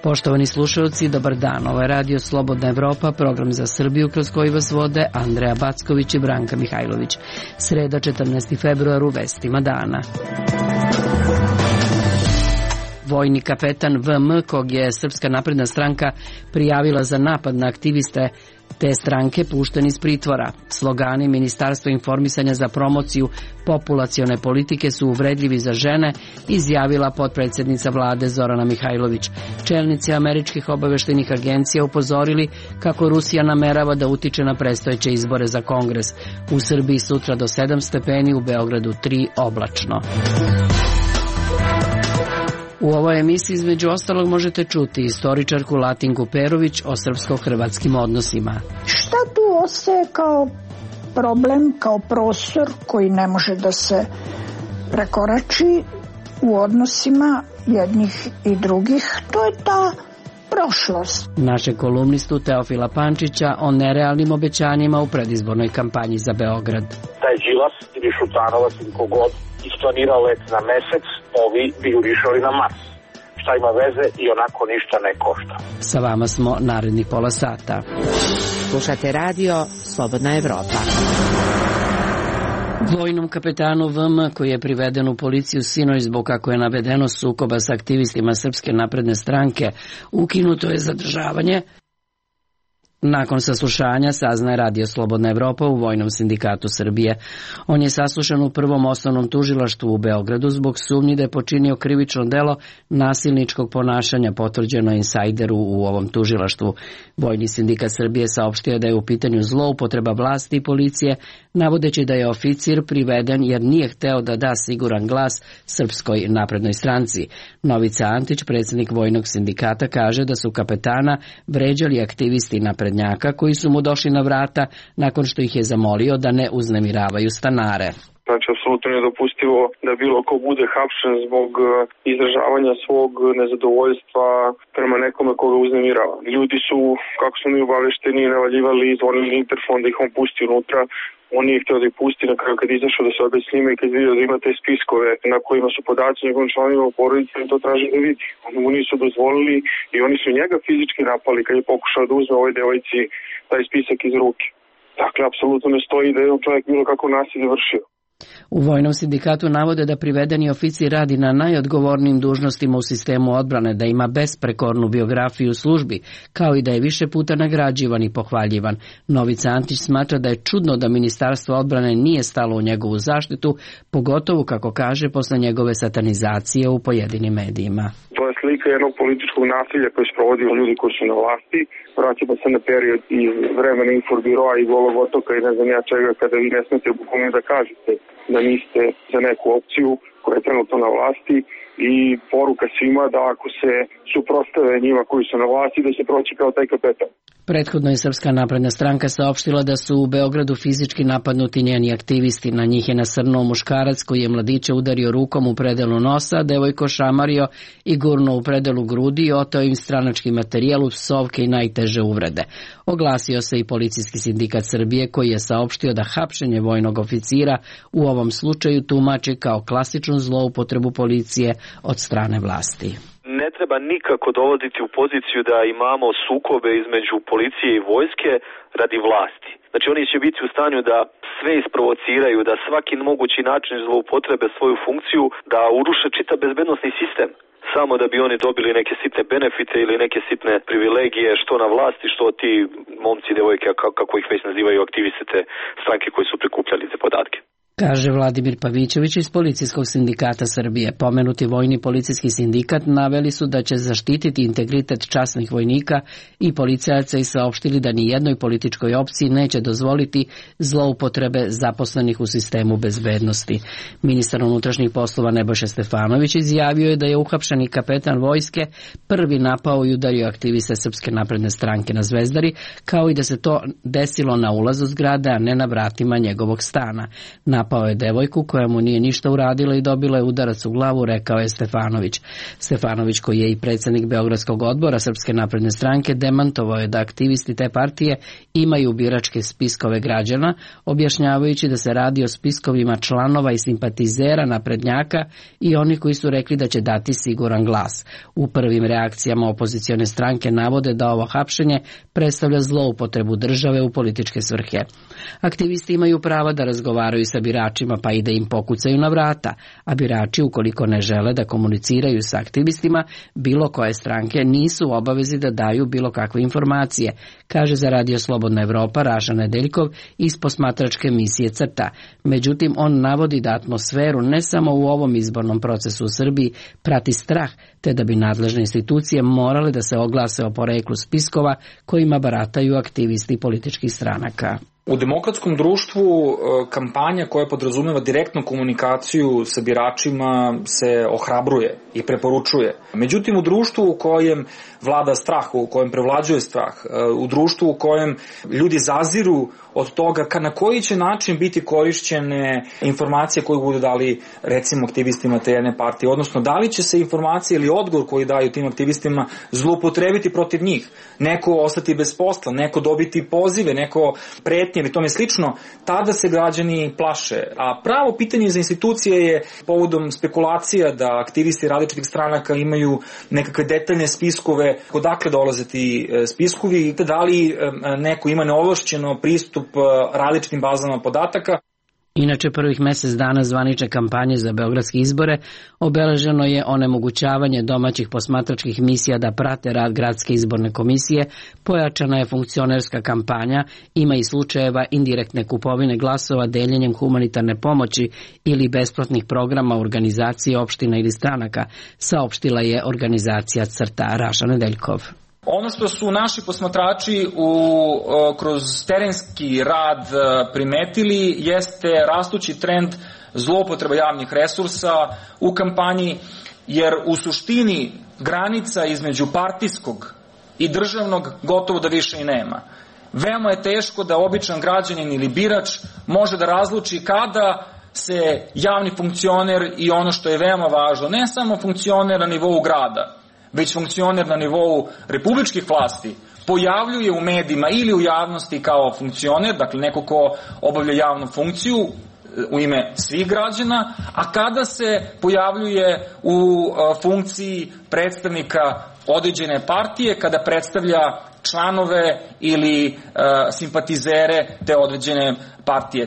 Poštovani slušalci, dobar dan. Ovo je Radio Slobodna Evropa, program za Srbiju kroz koji vas vode Andreja Backović i Branka Mihajlović. Sreda, 14. februar, u vestima dana. Vojni kapetan VM, kog je Srpska napredna stranka prijavila za napad na aktiviste te stranke, pušten iz pritvora. Slogani Ministarstva informisanja za promociju populacione politike su uvredljivi za žene, izjavila potpredsjednica vlade Zorana Mihajlović. Čelnici američkih obaveštajnih agencija upozorili kako Rusija namerava da utiče na predstojeće izbore za Kongres. U Srbiji sutra do 7 stepeni, u Beogradu 3 oblačno. U ovoj emisiji između ostalog možete čuti istoričarku Latinku Perović o srpsko-hrvatskim odnosima. Šta tu ostaje kao problem, kao prostor koji ne može da se prekorači u odnosima jednih i drugih? To je ta prošlost. Našeg kolumnistu Teofila Pančića o nerealnim obećanjima u predizbornoj kampanji za Beograd. Taj Đilas ili Šutanovac ili kogod isplanira let na mesec, ovi bi jurišali na Mars. Šta ima veze i onako ništa ne košta. Sa vama smo narednih pola sata. Slušate radio Slobodna Evropa. Vojnom kapetanu VM, koji je priveden u policiju sinoć zbog, kako je navedeno, sukoba sa aktivistima Srpske napredne stranke, ukinuto je zadržavanje. Nakon saslušanja, saznaje Radio Slobodna Evropa u Vojnom sindikatu Srbije. On je saslušan u Prvom osnovnom tužilaštvu u Beogradu zbog sumnji da je počinio krivično delo nasilničkog ponašanja, potvrđeno insajderu u ovom tužilaštvu. Vojni sindikat Srbije saopštio da je u pitanju zloupotreba vlasti i policije, navodeći da je oficir priveden jer nije hteo da da siguran glas Srpskoj naprednoj stranci. Novica Antić, predsjednik Vojnog sindikata, kaže da su kapetana vređali aktivisti naprednjaka koji su mu došli na vrata nakon što ih je zamolio da ne uznemiravaju stanare. Znači, apsolutno nedopustivo da bilo ko bude hapšen zbog izražavanja svog nezadovoljstva prema nekome koga uznemirava. Ljudi su, kako smo mi obavešteni, navaljivali, zvonili interfon da ih on pusti unutra. On nije htio da ih pusti, na kraju kad izašao da se obe s njima i kad vidio da ima te spiskove na kojima su podaci njegovim članovima porodice, to traži da vidi. Oni mu nisu dozvolili i oni su njega fizički napali kad je pokušao da uzme ovoj devojci taj spisak iz ruke. Dakle, apsolutno ne stoji da je on čovjek bilo kako nasilje vršio. U Vojnom sindikatu navode da privedeni oficir radi na najodgovornijim dužnostima u sistemu odbrane, da ima besprekornu biografiju u službi, kao i da je više puta nagrađivan i pohvaljivan. Novica Antić smatra da je čudno da Ministarstvo odbrane nije stalo u njegovu zaštitu, pogotovo, kako kaže, posle njegove satanizacije u pojedinim medijima. To je slika jednog političkog nasilja koje sprovodi ljudi koji su na vlasti. Vraćamo se na period iz vremena Inforbiroa i Golog otoka i ne znam ja čega, kada vi ne smete bukvalno da kažete da niste za neku opciju koja je trenutno na vlasti, i poruka svima da ako se suprotstave njima koji su na vlasti, da se proći kao taj kapetan. Prethodno je Srpska napredna stranka saopštila da su u Beogradu fizički napadnuti njeni aktivisti. Na njih je nasrnuo muškarac koji je mladića udario rukom u predelu nosa, devojko šamario i gurnuo u predelu grudi i oteo im stranački materijal uz psovke i najteže uvrede. Oglasio se i Policijski sindikat Srbije, koji je saopštio da hapšenje vojnog oficira u ovom slučaju tumači kao klasičnu zloupotrebu policije od strane vlasti. Ne treba nikako dovoditi u poziciju da imamo sukobe između policije i vojske radi vlasti. Znači, oni će biti u stanju da sve isprovociraju, da svaki mogući način zloupotrebe svoju funkciju, da uruše čitav bezbednosni sistem, samo da bi oni dobili neke sitne benefite ili neke sitne privilegije, što na vlasti, što ti momci i devojke, kako ih već nazivaju, aktivisti te stranke koji su prikupljali te podatke. Kaže Vladimir Pavićević iz Policijskog sindikata Srbije. Pomenuti Vojni policijski sindikat naveli su da će zaštititi integritet časnih vojnika i policajaca i saopštili da ni jednoj političkoj opciji neće dozvoliti zloupotrebe zaposlenih u sistemu bezbednosti. Ministar unutrašnjih poslova Nebojša Stefanović izjavio je da je uhapšeni kapetan vojske prvi napao i udario aktiviste Srpske napredne stranke na Zvezdari, kao i da se to desilo na ulazu zgrade, a ne na vratima njegovog stana. Napad Napao je devojku koja mu nije ništa uradila i dobila je udarac u glavu, rekao je Stefanović. Stefanović, koji je i predsjednik Beogradskog odbora Srpske napredne stranke, demantovao je da aktivisti te partije imaju biračke spiskove građana, objašnjavajući da se radi o spiskovima članova i simpatizera naprednjaka i oni koji su rekli da će dati siguran glas. U prvim reakcijama opozicione stranke navode da ovo hapšenje predstavlja zloupotrebu države u političke svrhe. Aktivisti imaju prava da razgovaraju sa biračima pa i da im pokucaju na vrata, a birači, ukoliko ne žele da komuniciraju sa aktivistima bilo koje stranke, nisu u obavezi da daju bilo kakve informacije, kaže za Radio Slobodna Evropa Raša Nedeljkov iz posmatračke emisije Crta. Međutim, on navodi da atmosferu ne samo u ovom izbornom procesu u Srbiji prati strah, te da bi nadležne institucije morale da se oglase o poreklu spiskova kojima barataju aktivisti političkih stranaka. U demokratskom društvu kampanja koja podrazumeva direktnu komunikaciju sa biračima se ohrabruje i preporučuje. Međutim, u društvu u kojem vlada strah, u kojem prevlađuje strah, u društvu u kojem ljudi zaziru od toga na koji će način biti korišćene informacije koje budu dali recimo aktivistima te jedne partije, odnosno da li će se informacije ili odgovor koji daju tim aktivistima zloupotrebiti protiv njih, neko ostati bez posla, neko dobiti pozive, neko pretnje ili tome slično, tada se građani plaše. A pravo pitanje za institucije je povodom spekulacija da aktivisti različitih stranaka imaju nekakve detaljne spiskove, odakle dolaze ti spiskovi, da li neko ima neovlašćeno pristup različitim bazama podataka. Inače, prvih mjesec dana zvanične kampanje za beogradske izbore obeleženo je onemogućavanje domaćih posmatračkih misija da prate rad gradske izborne komisije, pojačana je funkcionerska kampanja, ima i slučajeva indirektne kupovine glasova deljenjem humanitarne pomoći ili besplatnih programa organizacije opština ili stranaka, saopštila je organizacija Crta. Raša Nedeljkov. Ono što su naši posmatrači kroz terenski rad primetili jeste rastući trend zloupotreba javnih resursa u kampanji, jer u suštini granica između partijskog i državnog gotovo da više i nema. Veoma je teško da običan građanin ili birač može da razluči kada se javni funkcioner i ono što je veoma važno, ne samo funkcioner na nivou grada, već funkcioner na nivou republičkih vlasti, pojavljuje u medijima ili u javnosti kao funkcioner, dakle neko ko obavlja javnu funkciju u ime svih građana, a kada se pojavljuje u funkciji predstavnika određene partije, kada predstavlja članove ili simpatizere te određene partije.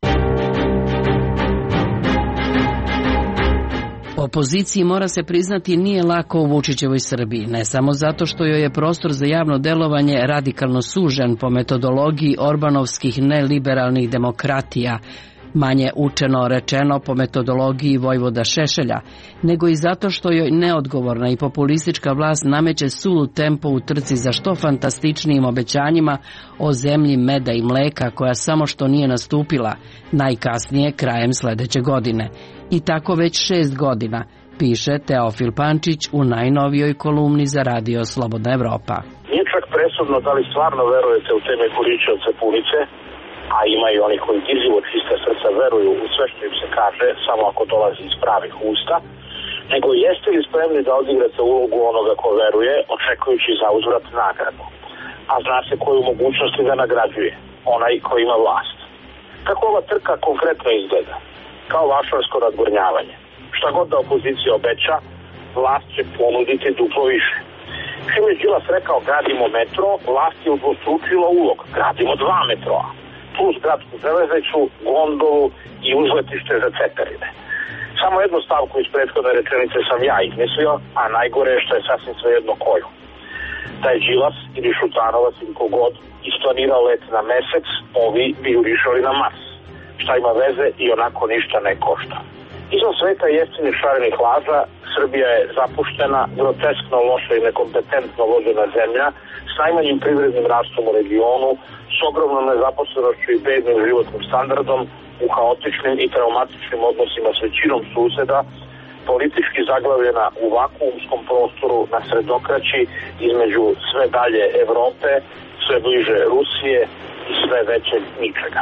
Opoziciji, mora se priznati, nije lako u Vučićevoj Srbiji, ne samo zato što joj je prostor za javno delovanje radikalno sužen po metodologiji orbanovskih neliberalnih demokratija, manje učeno rečeno po metodologiji Vojvoda Šešelja, nego i zato što joj neodgovorna i populistička vlast nameće sulud tempo u trci za što fantastičnijim obećanjima o zemlji meda i mleka koja samo što nije nastupila, najkasnije krajem sledeće godine. I tako već 6 godina, piše Teofil Pančić u najnovijoj kolumni za Radio Slobodna Evropa. Nije čak presudno da li stvarno verujete u te mehuriće od sapunice, a ima i oni koji dirljivo čista srca veruju u sve što im se kaže, samo ako dolazi iz pravih usta, nego jeste li spremni da odigrate ulogu onoga ko veruje, očekujući za uzvrat nagradu. A zna se koju mogućnosti da nagrađuje, onaj koji ima vlast. Kako ova trka konkretno izgleda? Kao vašarsko nadgornjavanje. Šta god da opozicija obeća, vlast će ponuditi duplo više. Čim je Đilas rekao gradimo metro, vlast je udvostručila ulog. Gradimo 2 metroa. Plus gradsku železnicu, gondolu i uzletište za ceperine. Samo jednu stavku iz prethodne rečenice sam ja izmislio, a najgore je što je sasvim svejedno koju. Da je Đilas ili Šutanovac ili kogod isplanirao let na mesec, ovi bi jurišali na Mars. Šta ima veze i onako ništa ne košta. Izvan sveta jeftinih šarenih laža, Srbija je zapuštena, groteskno loša i nekompetentno vođena zemlja s najmanjim privrednim rastom u regionu, s ogromnom nezaposlenošću i bednim životnim standardom, u haotičnim i traumatičnim odnosima s većinom suseda, politički zaglavljena u vakuumskom prostoru na sredokraći između sve dalje Evrope, sve bliže Rusije i sve većeg ničega.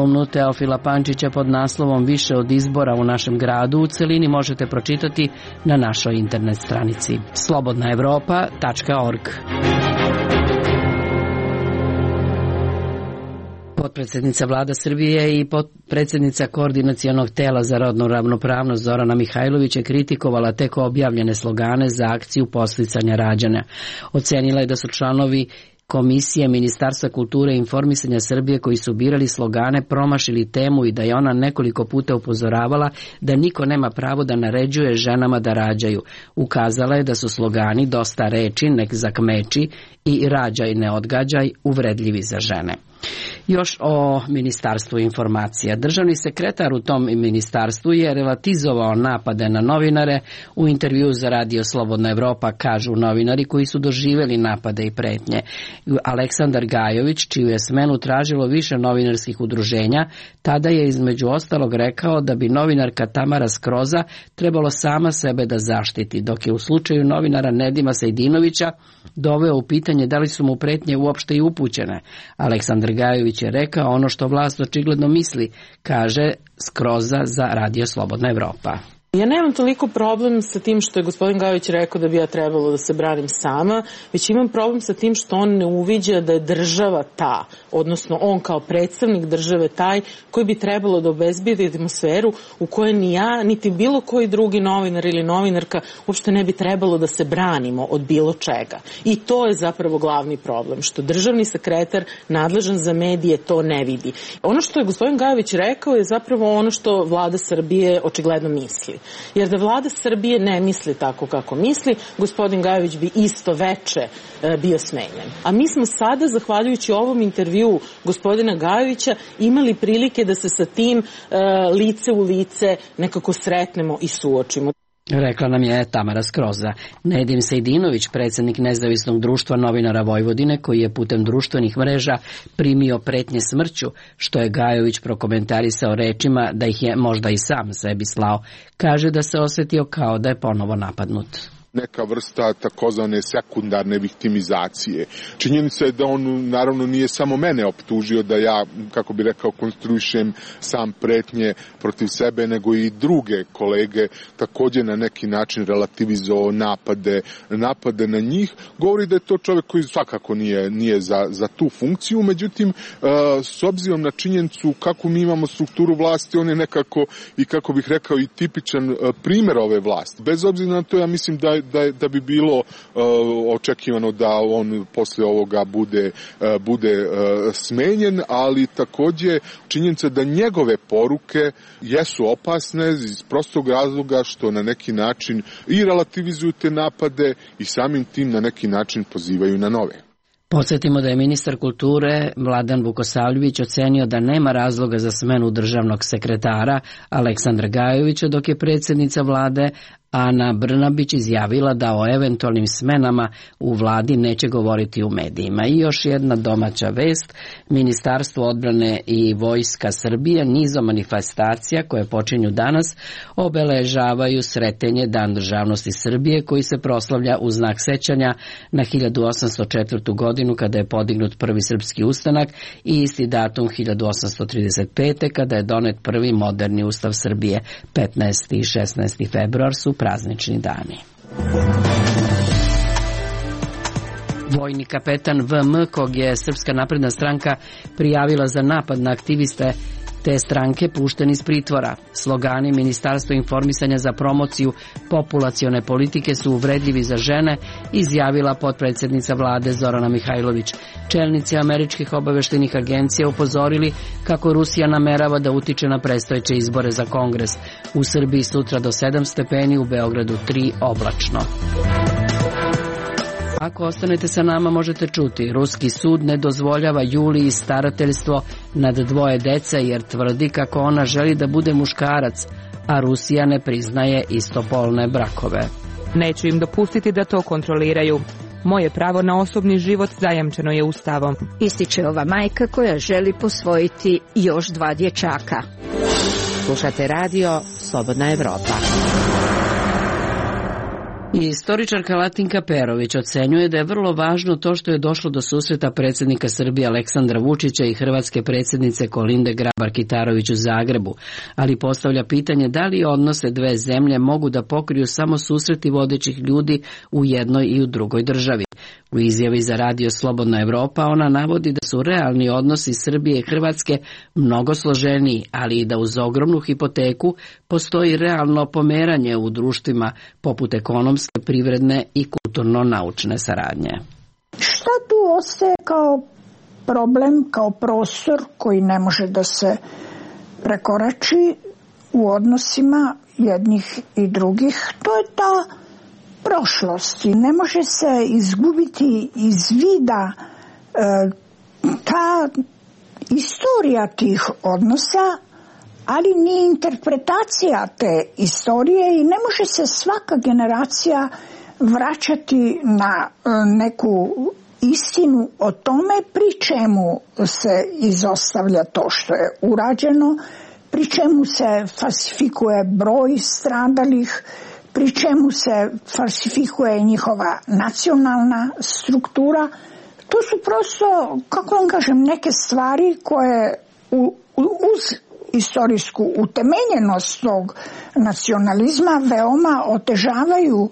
kolumnu Teofila Pančića pod naslovom Više od izbora u našem gradu u celini možete pročitati na našoj internet stranici slobodnaevropa.org. Potpredsjednica Vlada Srbije i potpredsjednica Koordinacionog tela za rodnu ravnopravnost Zorana Mihajlović je kritikovala tek objavljene slogane za akciju podsticanja rađanja. Ocenila je da su članovi Komisije Ministarstva kulture i informisanja Srbije koji su birali slogane promašili temu i da je ona nekoliko puta upozoravala da niko nema pravo da naređuje ženama da rađaju. Ukazala je da su slogani dosta reči, nek zakmeči i rađaj ne odgađaj uvredljivi za žene. Još o Ministarstvu informacija. Državni sekretar u tom ministarstvu je relativizovao napade na novinare. U intervju za Radio Slobodna Evropa kažu novinari koji su doživjeli napade i pretnje. Aleksandar Gajović, čiju je smenu tražilo više novinarskih udruženja, tada je između ostalog rekao da bi novinarka Tamara Skroza trebalo sama sebe da zaštiti, dok je u slučaju novinara Nedima Sejdinovića doveo u pitanje da li su mu pretnje uopšte i upućene. Aleksandar Gajović je rekao ono što vlast očigledno misli, kaže Skroza za Radio Slobodna Evropa. Ja nemam toliko problem sa tim što je gospodin Gajović rekao da bi ja trebalo da se branim sama, već imam problem sa tim što on ne uviđa da je država ta, odnosno on kao predstavnik države taj koji bi trebalo da obezbedi atmosferu u kojoj ni ja, niti bilo koji drugi novinar ili novinarka uopšte ne bi trebalo da se branimo od bilo čega. I to je zapravo glavni problem, što državni sekretar nadležan za medije to ne vidi. Ono što je gospodin Gajović rekao je zapravo ono što vlada Srbije očigledno misli. Jer da vlada Srbije ne misli tako kako misli, gospodin Gajović bi isto veče bio smenjen. A mi smo sada, zahvaljujući ovom intervju gospodina Gajovića, imali prilike da se sa tim lice u lice nekako sretnemo i suočimo. Rekla nam je Tamara Skroza. Nedim Sejdinović, predsjednik Nezavisnog društva novinara Vojvodine, koji je putem društvenih mreža primio pretnje smrću, što je Gajović prokomentarisao rečima da ih je možda i sam sebi slao, kaže da se osjetio kao da je ponovo napadnut. Neka vrsta takozvane sekundarne viktimizacije. Činjenica je da on naravno nije samo mene optužio da ja, kako bi rekao, konstruišem sam pretnje protiv sebe, nego i druge kolege također na neki način relativizovao napade na njih. Govori da je to čovjek koji svakako nije za tu funkciju, međutim, s obzirom na činjenicu kako mi imamo strukturu vlasti, on je nekako i, kako bih rekao, i tipičan primjer ove vlasti. Bez obzira na to, ja mislim da bi bilo očekivano da on posle ovoga bude smenjen, ali također činjenica da njegove poruke jesu opasne iz prostog razloga što na neki način i relativizuju te napade i samim tim na neki način pozivaju na nove. Podsjetimo da je ministar kulture Vladan Vukosavljević ocenio da nema razloga za smenu državnog sekretara Aleksandra Gajovića, dok je predsjednica vlade Ana Brnabić izjavila da o eventualnim smenama u vladi neće govoriti u medijima. I još jedna domaća vest, Ministarstvo odbrane i Vojska Srbije nizom manifestacija koje počinju danas obeležavaju Sretenje Dan državnosti Srbije koji se proslavlja u znak sećanja na 1804. godinu kada je podignut prvi srpski ustanak i isti datum 1835. kada je donet prvi moderni ustav Srbije. 15. i 16. februar su praznični dani. Vojni kapetan VM, kog je Srpska napredna stranka prijavila za napad na aktiviste te stranke, pušten iz pritvora. Slogani Ministarstva informisanja za promociju populacione politike su uvredljivi za žene, izjavila potpredsjednica vlade Zorana Mihajlović. Čelnici američkih obaveštajnih agencija upozorili kako Rusija namerava da utiče na predstojeće izbore za Kongres. U Srbiji sutra do 7 stepeni, u Beogradu 3 oblačno. Ako ostanete sa nama možete čuti, ruski sud ne dozvoljava Juliji starateljstvo nad 2 dece jer tvrdi kako ona želi da bude muškarac, a Rusija ne priznaje istopolne brakove. Neću im dopustiti da to kontroliraju. Moje pravo na osobni život zajamčeno je Ustavom. Ističe ova majka koja želi posvojiti još 2 dječaka. Slušate radio Slobodna Evropa. Istoričarka Latinka Perović ocenjuje da je vrlo važno to što je došlo do susreta predsjednika Srbije Aleksandra Vučića i hrvatske predsjednice Kolinde Grabar-Kitarović u Zagrebu, ali postavlja pitanje da li odnose dve zemlje mogu da pokriju samo susreti vodećih ljudi u jednoj i u drugoj državi. U izjavi za radio Slobodna Evropa ona navodi da su realni odnosi Srbije i Hrvatske mnogo složeniji, ali i da uz ogromnu hipoteku postoji realno pomeranje u društvima poput ekonomske, privredne i kulturno-naučne saradnje. Šta tu ostaje kao problem, kao prostor koji ne može da se prekorači u odnosima jednih i drugih? To je ta prošlost. Ne može se izgubiti iz vida ta istorija tih odnosa, ali ni interpretacija te istorije i ne može se svaka generacija vraćati na neku istinu o tome pri čemu se izostavlja to što je urađeno, pri čemu se falsifikuje broj stradalih, pri čemu se falsifikuje njihova nacionalna struktura. To su prosto, kako vam kažem, neke stvari koje uz istorijsku utemeljenost tog nacionalizma veoma otežavaju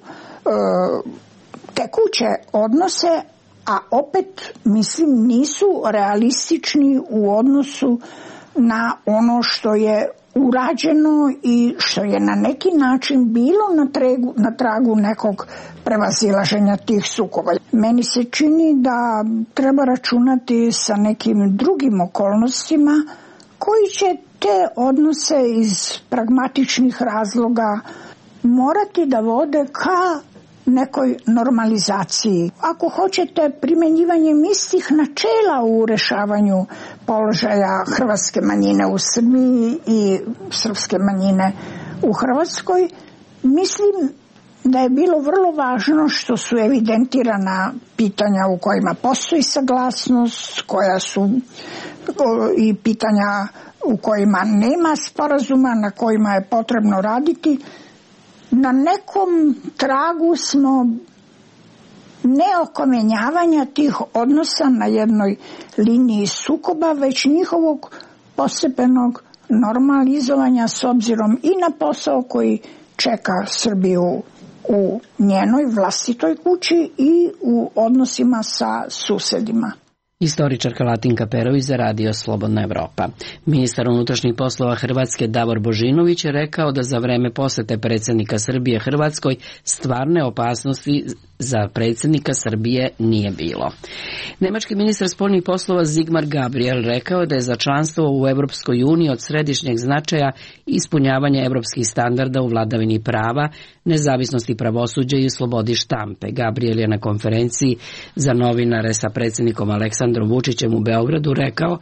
tekuće odnose, a opet, mislim, nisu realistični u odnosu na ono što je urađeno i što je na neki način bilo na tragu nekog prevazilaženja tih sukoba. Meni se čini da treba računati sa nekim drugim okolnostima koji će te odnose iz pragmatičnih razloga morati da vode ka nekoj normalizaciji. Ako hoćete, primjenjivanjem istih načela u rešavanju položaja hrvatske manjine u Srbiji i srpske manjine u Hrvatskoj, mislim da je bilo vrlo važno što su evidentirana pitanja u kojima postoji saglasnost, koja su i pitanja u kojima nema sporazuma, na kojima je potrebno raditi. Na nekom tragu smo neokomenjavanja tih odnosa na jednoj liniji sukoba, već njihovog postepenog normalizovanja s obzirom i na posao koji čeka Srbiju u njenoj vlastitoj kući i u odnosima sa susedima. Istoričarka Latinka Perović za radio Slobodna Evropa. Ministar unutrašnjih poslova Hrvatske Davor Božinović je rekao da za vreme posete predsjednika Srbije Hrvatskoj stvarne opasnosti za predsjednika Srbije nije bilo. Nemački ministar spoljnih poslova Sigmar Gabriel rekao da je za članstvo u Europskoj uniji od središnjeg značaja ispunjavanje europskih standarda u vladavini prava, nezavisnosti pravosuđa i slobodi štampe. Gabriel je na konferenciji za novinare sa predsjednikom Aleksandrom Vučićem u Beogradu rekao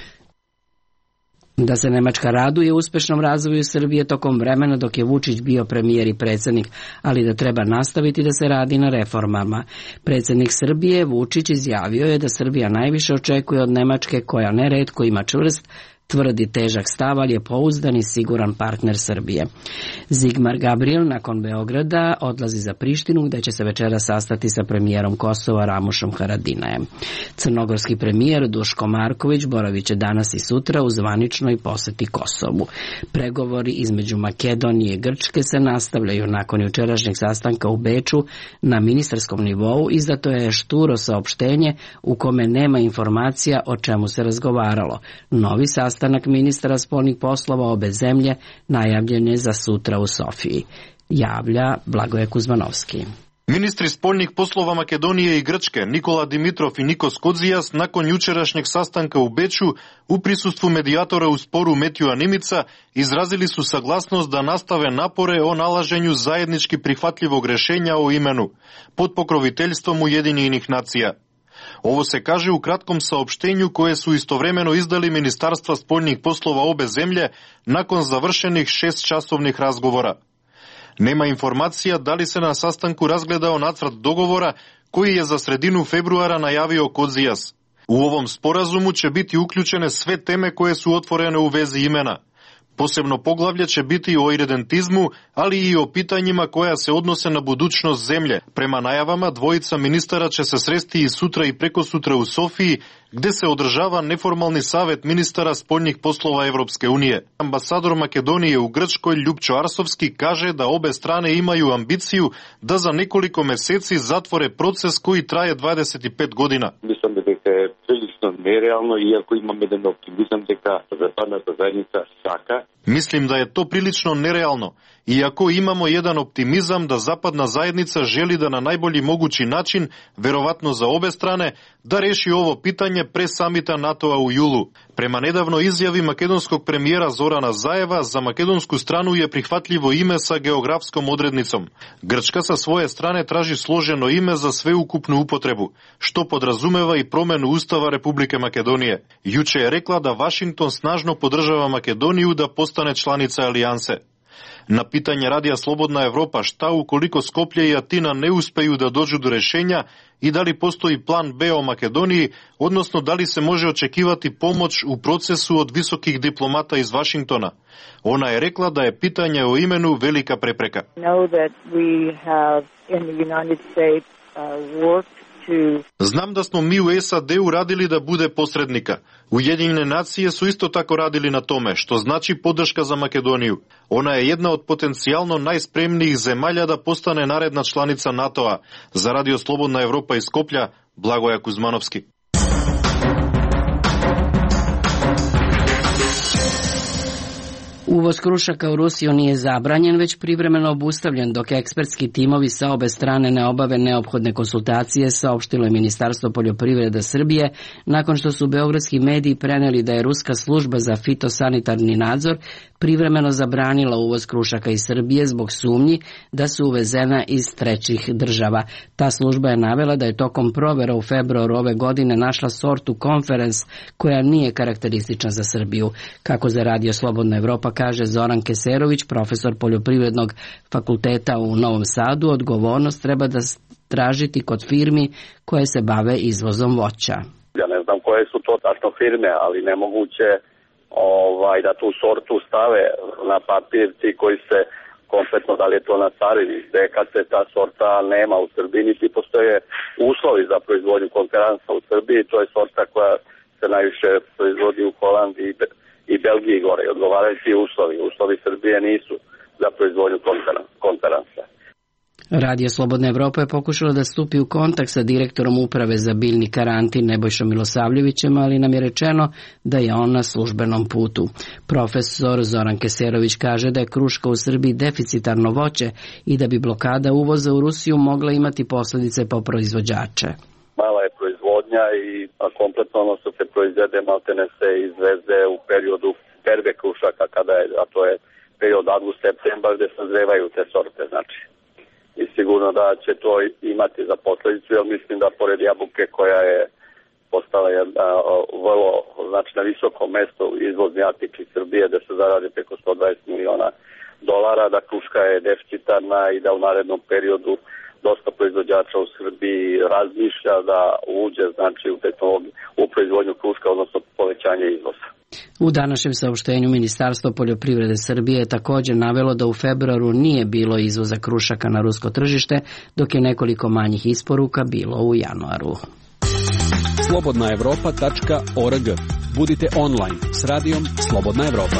da se Nemačka raduje uspešnom razvoju Srbije tokom vremena dok je Vučić bio premijer i predsjednik, ali da treba nastaviti da se radi na reformama. Predsjednik Srbije Vučić izjavio je da Srbija najviše očekuje od Nemačke, koja neretko ima čvrst, tvrdi težak stav, ali je pouzdan i siguran partner Srbije. Sigmar Gabriel nakon Beograda odlazi za Prištinu, gde će se večera sastati sa premijerom Kosova Ramušom Haradinajem. Crnogorski premijer Duško Marković boravit će danas i sutra u zvaničnoj poseti Kosovu. Pregovori između Makedonije i Grčke se nastavljaju nakon jučerašnjeg sastanka u Beču na ministarskom nivou. Izdato je šturo saopštenje u kome nema informacija o čemu se razgovaralo. Novi sastanak ministara spoljnih poslova obe zemlje najavljen je za sutra u Sofiji. Javlja Blagoje Kuzmanovski. Ministri spoljnih poslova Makedonije i Grčke Nikola Dimitrov i Nikos Kodzijas nakon jučerašnjeg sastanka u Beču u prisustvu medijatora u sporu Metjua Nimica izrazili su saglasnost da nastave napore o nalaženju zajednički prihvatljivog rešenja o imenu pod pokroviteljstvom Ujedinjenih nacija. Ovo se kaže u kratkom saopštenju koje su istovremeno izdali Ministarstva spoljnih poslova obe zemlje nakon završenih 6-časovnih razgovora. Nema informacija da li se na sastanku razgledao nacrt dogovora koji je za sredinu februara najavio Kodzijas. U ovom sporazumu će biti uključene sve teme koje su otvorene u vezi imena. Posebno poglavlje će biti o iredentizmu, ali i o pitanjima koja se odnose na budućnost zemlje. Prema najavama, dvojica ministara će se sresti i sutra i prekosutra u Sofiji, gde se održava neformalni savet ministara spoljnih poslova Evropske unije. Ambasador Makedonije u Grčkoj Ljupčo Arsovski kaže da obe strane imaju ambiciju da za nekoliko meseci zatvore proces koji traje 25 godina. Mislim da je prilično nerealno, iako imam jedan optimizam дека zapadната zajednica saka. Mislim da je to prilično nerealno, iako imamo jedan optimizam da zapadna zajednica želi da na najbolji mogući način, verovatno za obe strane, da reši ovo pitanje pre samita NATO-a u julu. Prema nedavno izjavi makedonskog premijera Zorana Zajeva, za makedonsku stranu je prihvatljivo ime sa geografskom odrednicom. Grčka sa svoje strane traži složeno ime za sveukupnu upotrebu, što podrazumeva i promenu Ustava Republike Makedonije. Juče je rekla da Vašington snažno podržava Makedoniju da postane članica alijanse. Na pitanje Radija Slobodna Evropa šta ukoliko Skoplje i Atina ne uspeju da dođu do rešenja i da li postoji plan B o Makedoniji, odnosno da li se može očekivati pomoć u procesu od visokih diplomata iz Vašingtona. Ona je rekla da je pitanje o imenu velika prepreka. Znam da smo mi u SAD-u radili da bude posrednika. Ujedinjene nacije su isto tako radili na tome, što znači podrška za Makedoniju. Ona je jedna od potencijalno najspremnijih zemalja da postane naredna članica NATO-a. Za Radio Slobodna Evropa iz Skoplja, Blagoja Kuzmanovski. Uvoz krušaka u Rusiju nije zabranjen, već privremeno obustavljen, dok ekspertski timovi sa obe strane ne obave neophodne konsultacije, saopštilo je Ministarstvo poljoprivrede Srbije, nakon što su beogradski mediji preneli da je Ruska služba za fitosanitarni nadzor privremeno zabranila uvoz krušaka iz Srbije zbog sumnji da su uvezena iz trećih država. Ta služba je navela da je tokom provera u februaru ove godine našla sortu Conference koja nije karakteristična za Srbiju. Kako za Radio Slobodna Evropa kaže Zoran Keserović, profesor poljoprivrednog fakulteta u Novom Sadu, odgovornost treba da tražiti kod firmi koje se bave izvozom voća. Ja ne znam koje su to tačno firme, ali nemoguće da tu sortu stave na papir ti koji se kompletno, da li je to na carini, gde kad se ta sorta nema u Srbiji, niti postoje uslovi za proizvodnju konferansa u Srbiji, to je sorta koja se najviše proizvodi u Holandiji i Belgiji gore, i odgovarajući uslovi Srbije nisu za proizvodnju konferansa. Radio Slobodna Evropa je pokušala da stupi u kontakt sa direktorom uprave za biljni karantin Nebojšom Milosavljevićem, ali nam je rečeno da je on na službenom putu. Profesor Zoran Keserović kaže da je kruška u Srbiji deficitarno voće i da bi blokada uvoza u Rusiju mogla imati posljedice po proizvođače. Mala je proizvodnja i kompletno ono što se proizvede maltene se izveze u periodu berbe krušaka, a to je period avgust-septembar gde sazrevaju te sorte, znači. I sigurno da će to imati za posljedicu, jer mislim da pored jabuke koja je postala vrlo, znači na visokom mestu izvozni artikli Srbije, da se zaradi preko $120 miliona, da kruška je deficitarna i da u narednom periodu dosta proizvođača u Srbiji razmišlja da uđe znači u proizvodnju kruška, odnosno povećanje izvoza. U današnjem saopštenju Ministarstvo poljoprivrede Srbije je također navelo da u februaru nije bilo izvoza krušaka na rusko tržište, dok je nekoliko manjih isporuka bilo u januaru. slobodnaevropa.org. Budite online s radijom Slobodna Evropa.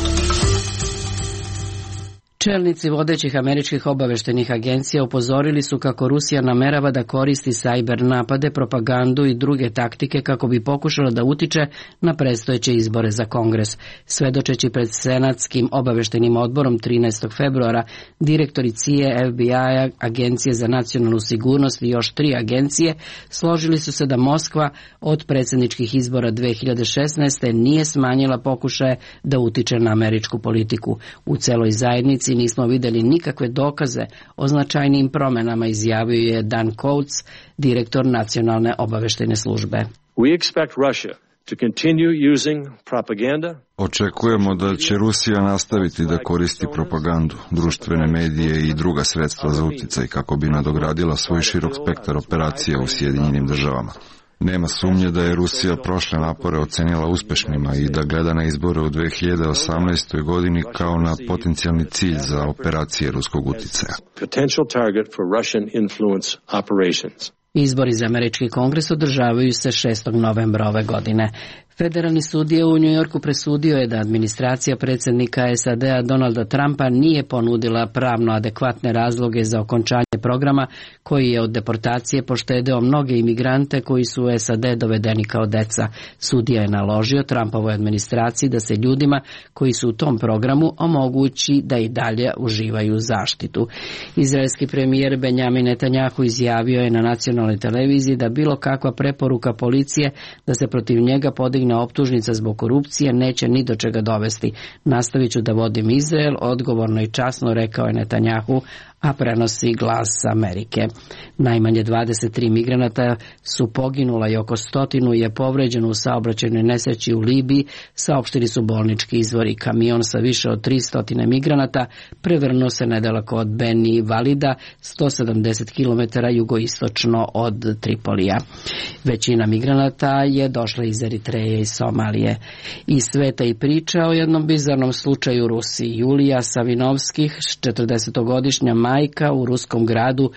Čelnici vodećih američkih obaveštajnih agencija upozorili su kako Rusija namerava da koristi sajber napade, propagandu i druge taktike kako bi pokušala da utiče na predstojeće izbore za Kongres. Svedočeći pred Senatskim obaveštajnim odborom 13. februara, direktori CIA, FBI-a, Agencije za nacionalnu sigurnost i još 3 agencije složili su se da Moskva od predsjedničkih izbora 2016. nije smanjila pokušaje da utiče na američku politiku. U celoj zajednici nismo vidjeli nikakve dokaze o značajnim promjenama, izjavio je Dan Coates, direktor nacionalne obaveštajne službe. We expect Russia to continue using propaganda. Očekujemo da će Rusija nastaviti da koristi propagandu, društvene medije i druga sredstva za uticaj kako bi nadogradila svoj širok spektar operacija u Sjedinjenim državama. Nema sumnje da je Rusija prošle napore ocenila uspešnima i da gleda na izbore u 2018. godini kao na potencijalni cilj za operacije ruskog uticaja. Izbori za američki kongres održavaju se 6. novembra ove godine. Federalni sudija u Njujorku presudio je da administracija predsjednika SAD-a Donalda Trumpa nije ponudila pravno adekvatne razloge za okončanje programa koji je od deportacije poštedeo mnoge imigrante koji su u SAD dovedeni kao deca. Sudija je naložio Trumpovoj administraciji da se ljudima koji su u tom programu omogući da i dalje uživaju zaštitu. Izraelski premijer Benjamin Netanjahu izjavio je na nacionalnoj televiziji da bilo kakva preporuka policije da se protiv njega podigne optužnica zbog korupcije neće ni do čega dovesti. Nastavit ću da vodim Izrael, odgovorno i časno, rekao je Netanjahu, a prenosi Glas Amerike. Najmanje 23 migranata su poginula i oko 100 je povređeno u saobraćajnoj nesreći u Libiji, saopštili su bolnički izvori. Kamion sa više od 300 migranata prevrnuo se nedaleko od Beni Valida, 170 km jugoistočno od Tripolija. Većina migranata je došla iz Eritreje i Somalije. Iz sveta i priča o jednom bizarnom slučaju u Rusiji. Julija Savinovskih, 40-godišnja majka u ruskom gradu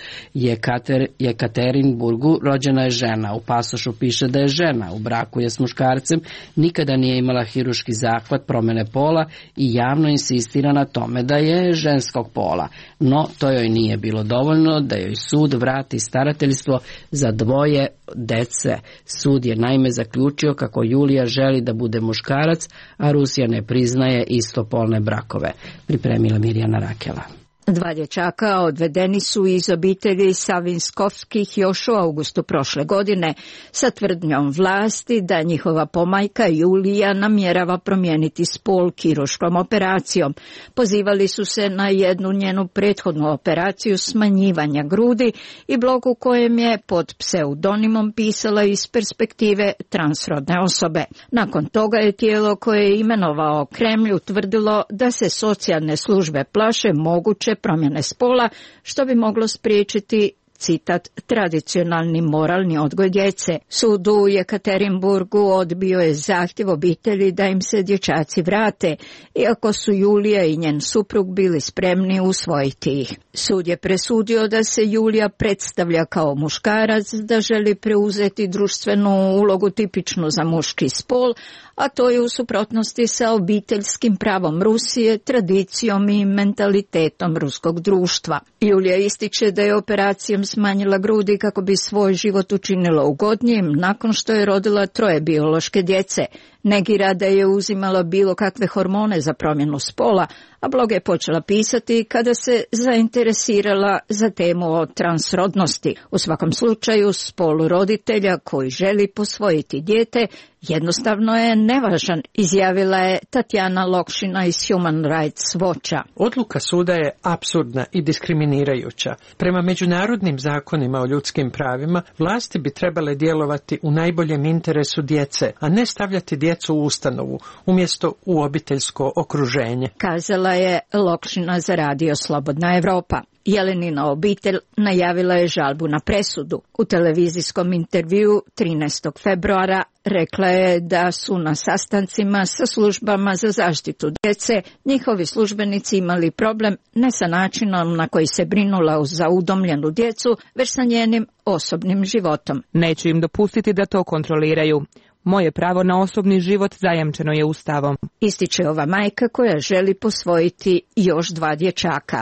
Jekaterinburgu, rođena je žena. U pasošu piše da je žena, u braku je s muškarcem, nikada nije imala hirurški zahvat promjene pola i javno insistira na tome da je ženskog pola. No, to joj nije bilo dovoljno da joj sud vrati starateljstvo za 2 dece. Sud je naime zaključio kako Julija želi da bude muškarac, a Rusija ne priznaje istopolne brakove. Pripremila Mirjana Rakela. 2 dječaka odvedeni su iz obitelji Savinskovskih još u augustu prošle godine sa tvrdnjom vlasti da njihova pomajka Julija namjerava promijeniti spol kirurškom operacijom. Pozivali su se na jednu njenu prethodnu operaciju smanjivanja grudi i blog u kojem je pod pseudonimom pisala iz perspektive transrodne osobe. Nakon toga je tijelo koje je imenovao Kremlj utvrdilo da se socijalne službe plaše moguće promjene spola, što bi moglo spriječiti, citat, tradicionalni moralni odgoj djece. Sud u Jekaterinburgu odbio je zahtjev obitelji da im se dječaci vrate, iako su Julija i njen suprug bili spremni usvojiti ih. Sud je presudio da se Julija predstavlja kao muškarac, da želi preuzeti društvenu ulogu tipičnu za muški spol, a to je u suprotnosti sa obiteljskim pravom Rusije, tradicijom i mentalitetom ruskog društva. Julija ističe da je operacijom smanjila grudi kako bi svoj život učinila ugodnijim nakon što je rodila 3 biološke djece. Negira da je uzimala bilo kakve hormone za promjenu spola, a blog je počela pisati kada se zainteresirala za temu o transrodnosti. U svakom slučaju, spol roditelja koji želi posvojiti dijete jednostavno je nevažan, izjavila je Tatjana Lokšina iz Human Rights Watcha. Odluka suda je apsurdna i diskriminirajuća. Prema međunarodnim zakonima o ljudskim pravima, vlasti bi trebale djelovati u najboljem interesu djece, a ne stavljati djecu u ustanovu, umjesto u obiteljsko okruženje, kazala je Lokšina za radio Slobodna Evropa. Jelenina obitelj najavila je žalbu na presudu. U televizijskom intervjuu 13. februara rekla je da su na sastancima sa službama za zaštitu djece njihovi službenici imali problem ne sa načinom na koji se brinula za udomljenu djecu, već sa njenim osobnim životom. Neću im dopustiti da to kontroliraju. Moje pravo na osobni život zajamčeno je Ustavom, ističe ova majka koja želi posvojiti još 2 dječaka.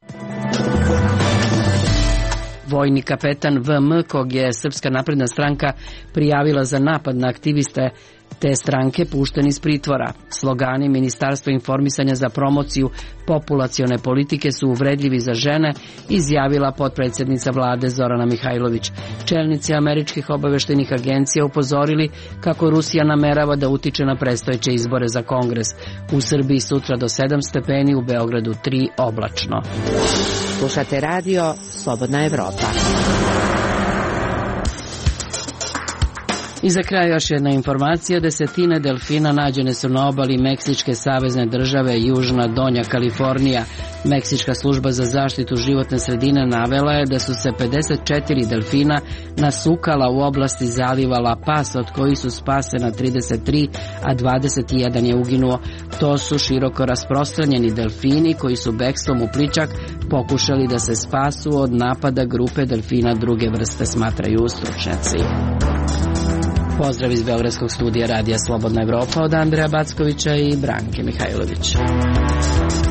Vojni kapetan VM, kog je Srpska napredna stranka prijavila za napad na aktiviste te stranke, pušten iz pritvora. Slogani Ministarstva informisanja za promociju populacione politike su uvredljivi za žene, izjavila potpredsjednica vlade Zorana Mihajlović. Čelnici američkih obaveštajnih agencija upozorili kako Rusija namerava da utiče na predstojeće izbore za Kongres. U Srbiji sutra do 7 stepeni, u Beogradu 3 oblačno. Slušate radio Slobodna Evropa. I za kraj još jedna informacija, desetine delfina nađene su na obali Meksičke savezne države Južna Donja Kalifornija. Meksička služba za zaštitu životne sredine navela je da su se 54 delfina nasukala u oblasti zaliva La Paz, od kojih su spasena 33, a 21 je uginuo. To su široko rasprostranjeni delfini koji su bekstvom u plićak pokušali da se spasu od napada grupe delfina druge vrste, smatraju stručnjaci. Pozdrav iz Beogradskog studija Radija Slobodna Evropa od Andreja Backovića i Branke Mihajlović.